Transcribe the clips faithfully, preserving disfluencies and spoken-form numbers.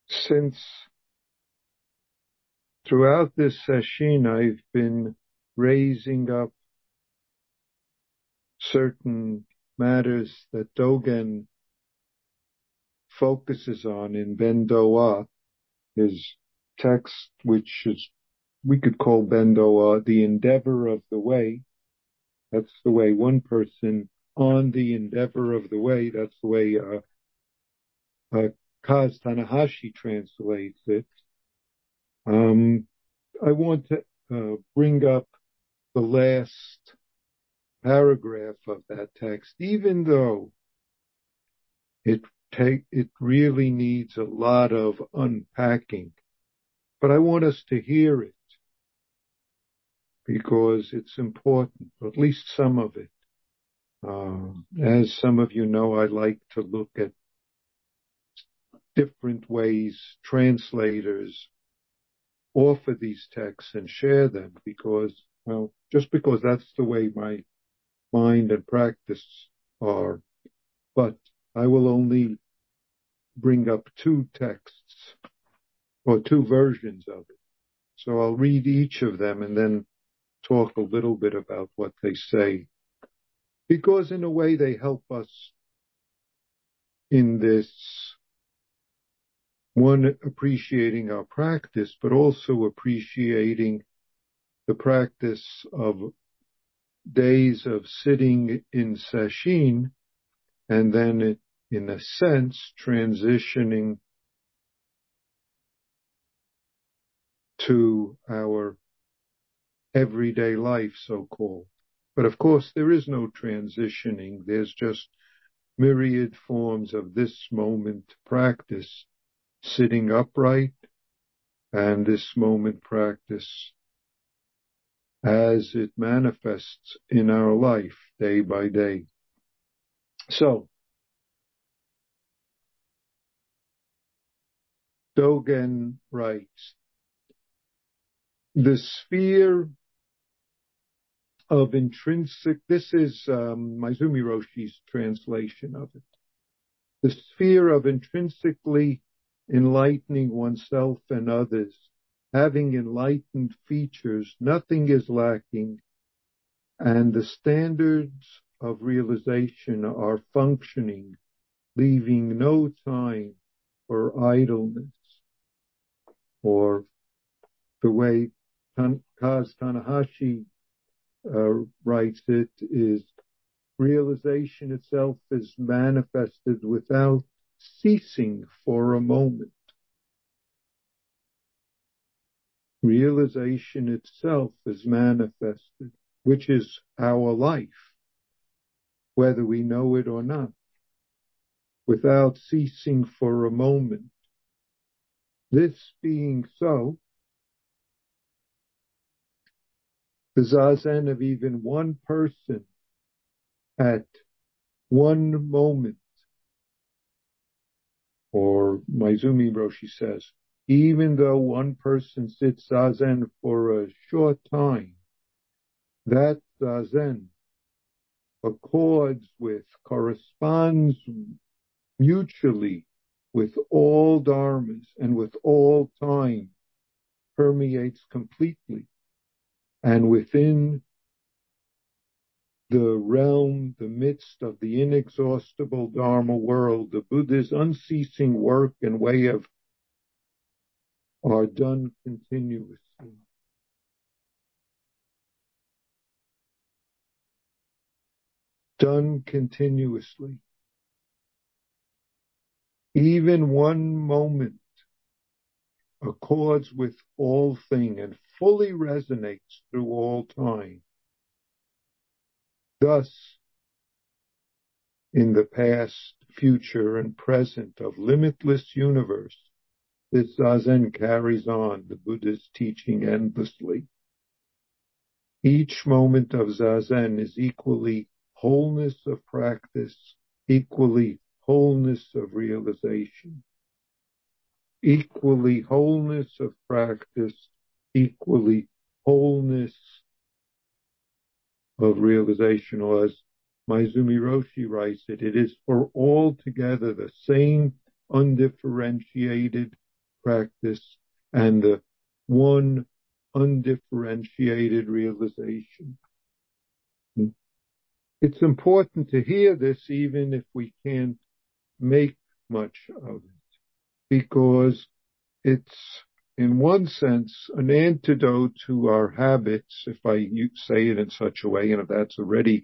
Since throughout this session, I've been raising up certain matters that Dogen focuses on in Ben Doa, his text, which is, we could call Ben Doa the endeavor of the way. That's the way one person on the endeavor of the way. That's the way uh, uh, Kaz Tanahashi translates it. Um, I want to uh, bring up the last paragraph of that text, even though it take it really needs a lot of unpacking. But I want us to hear it because it's important, at least some of it. Uh, as some of you know, I like to look at different ways translators offer these texts and share them because, well, just because that's the way my mind and practice are. But I will only bring up two texts or two versions of it. So I'll read each of them and then talk a little bit about what they say. Because in a way they help us in this, one, appreciating our practice, but also appreciating the practice of days of sitting in sesshin and then, in a sense, transitioning to our everyday life, so-called. But of course, there is no transitioning. There's just myriad forms of this moment practice, sitting upright, and this moment practice as it manifests in our life day by day. So, Dogen writes, the sphere of intrinsic, this is um, Maizumi Roshi's translation of it. The sphere of intrinsically enlightening oneself and others, having enlightened features, nothing is lacking, and the standards of realization are functioning, leaving no time for idleness. Or the way Tan- Kaz Tanahashi uh, writes it is, realization itself is manifested without ceasing for a moment. Realization itself is manifested, which is our life, whether we know it or not, without ceasing for a moment. This being so, the zazen of even one person at one moment, or Maizumi Roshi says, even though one person sits zazen for a short time, that zazen accords with, corresponds mutually with all dharmas and with all time, permeates completely. And within the realm, the midst of the inexhaustible Dharma world, the Buddha's unceasing work and way of are done continuously. Done continuously. Even one moment accords with all thing and fully resonates through all time. Thus, in the past, future, and present of limitless universe, this zazen carries on the Buddha's teaching endlessly. Each moment of zazen is equally wholeness of practice, equally wholeness of realization, equally wholeness of practice, equally wholeness of realization, or as Maizumi Roshi writes it, it is for all together the same undifferentiated practice and the one undifferentiated realization. It's important to hear this even if we can't make much of it, because it's, in one sense, an antidote to our habits, if I say it in such a way, and if that's already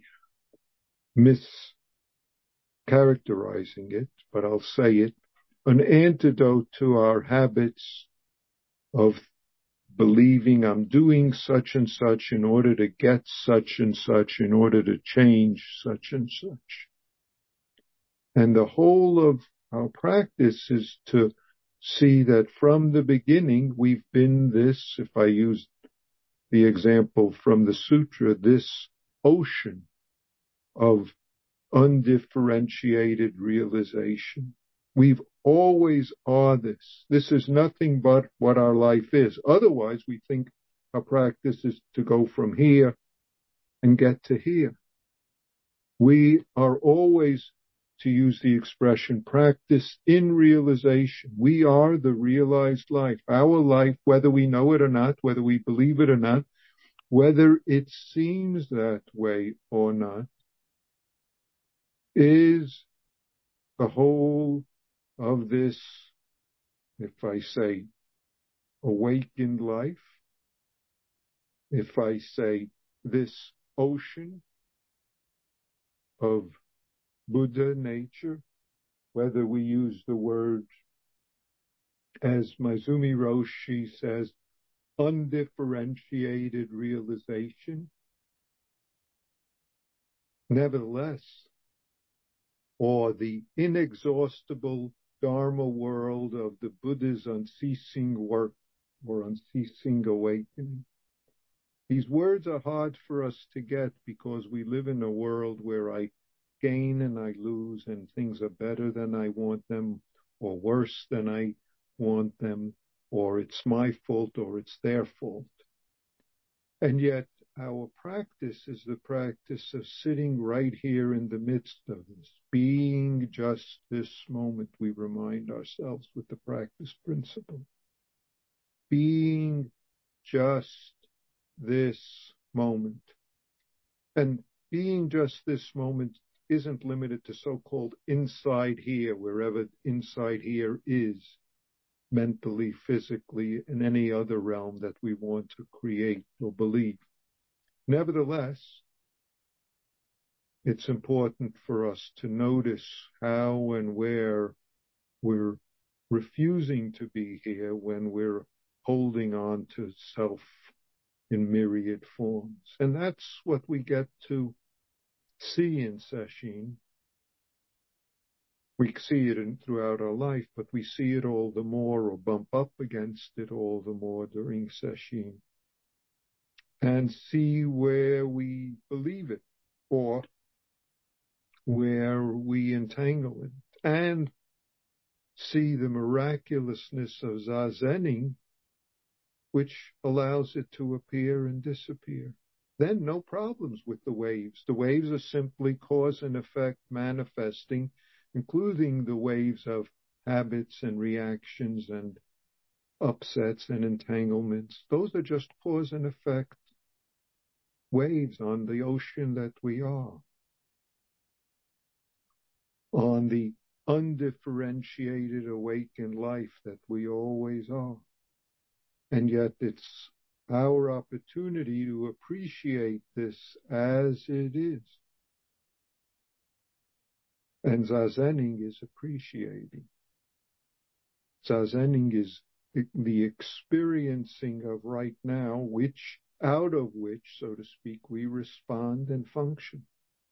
mischaracterizing it, but I'll say it, an antidote to our habits of believing I'm doing such and such in order to get such and such, in order to change such and such. And the whole of our practice is to see that from the beginning we've been this, if I use the example from the sutra, this ocean of undifferentiated realization. We've always are this. This is nothing but what our life is. Otherwise, we think our practice is to go from here and get to here. We are always, to use the expression, practice in realization. We are the realized life. Our life, whether we know it or not, whether we believe it or not, whether it seems that way or not, is the whole of this, if I say, awakened life, if I say this ocean of Buddha nature, whether we use the word, as Maezumi Roshi says, undifferentiated realization. Nevertheless, or the inexhaustible Dharma world of the Buddha's unceasing work or unceasing awakening. These words are hard for us to get because we live in a world where I gain and I lose, and things are better than I want them, or worse than I want them, or it's my fault or it's their fault. And yet our practice is the practice of sitting right here in the midst of this, being just this moment. We remind ourselves with the practice principle. Being just this moment. And being just this moment isn't limited to so-called inside here, wherever inside here is, mentally, physically, in any other realm that we want to create or believe. Nevertheless, it's important for us to notice how and where we're refusing to be here when we're holding on to self in myriad forms. And that's what we get to see in Sesshin. We see it in, throughout our life, but we see it all the more, or bump up against it all the more during Sesshin, and see where we believe it, or where we entangle it, and see the miraculousness of Zazening, which allows it to appear and disappear. Then no problems with the waves. The waves are simply cause and effect manifesting, including the waves of habits and reactions and upsets and entanglements. Those are just cause and effect waves on the ocean that we are, on the undifferentiated awakened life that we always are. And yet it's our opportunity to appreciate this as it is. And Zazening is appreciating. Zazening is the experiencing of right now, which, out of which, so to speak, we respond and function.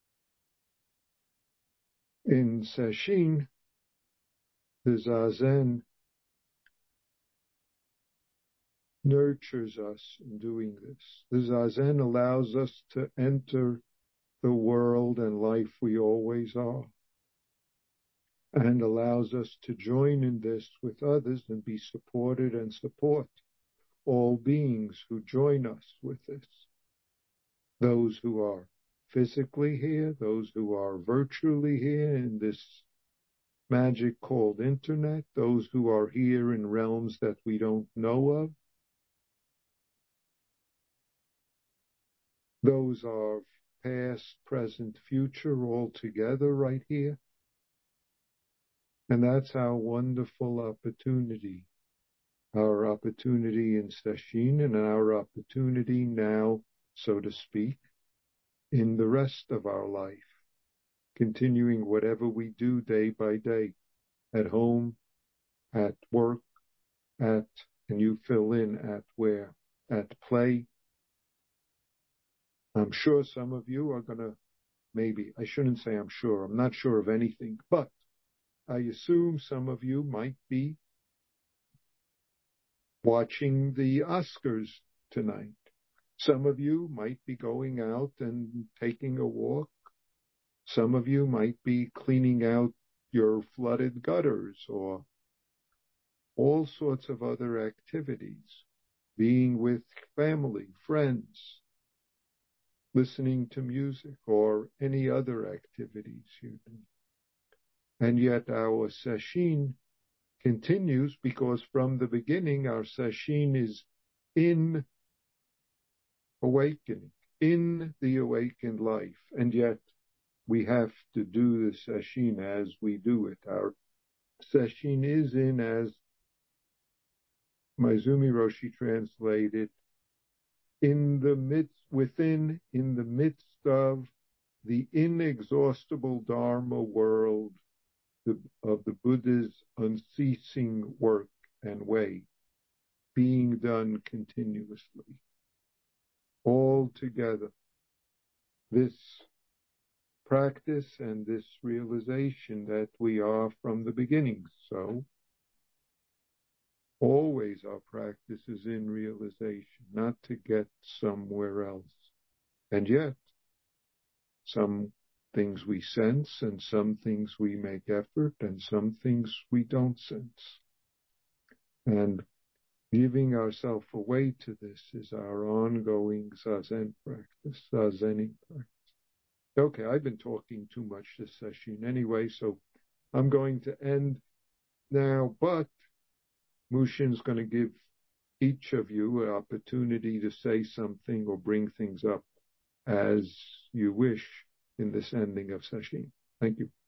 In Sesshin, the Zazen nurtures us in doing this. The Zazen allows us to enter the world and life we always are, and allows us to join in this with others and be supported and support all beings who join us with this. Those who are physically here, those who are virtually here in this magic called internet, those who are here in realms that we don't know of. Those are past, present, future all together right here. And that's our wonderful opportunity. Our opportunity in Sesshin and our opportunity now, so to speak, in the rest of our life, continuing whatever we do day by day, at home, at work, at, and you fill in at where, at play. I'm sure some of you are going to, maybe, I shouldn't say I'm sure, I'm not sure of anything, but I assume some of you might be watching the Oscars tonight. Some of you might be going out and taking a walk. Some of you might be cleaning out your flooded gutters or all sorts of other activities, being with family, friends, listening to music or any other activities you do. And yet our Sesshin continues because from the beginning our Sesshin is in awakening, in the awakened life, and yet we have to do the Sesshin as we do it. Our Sesshin is in, as Maezumi Roshi translated, in the midst, within, in the midst of the inexhaustible Dharma world the, of the Buddha's unceasing work and way, being done continuously. All together, this practice and this realization that we are from the beginning. So, always our practice is in realization, not to get somewhere else. And yet, some things we sense, and some things we make effort, and some things we don't sense. And giving ourselves away to this is our ongoing Zazen practice, Zazening practice. Okay, I've been talking too much this session anyway, so I'm going to end now, but Mushin's going to give each of you an opportunity to say something or bring things up as you wish in this ending of Sesshin. Thank you.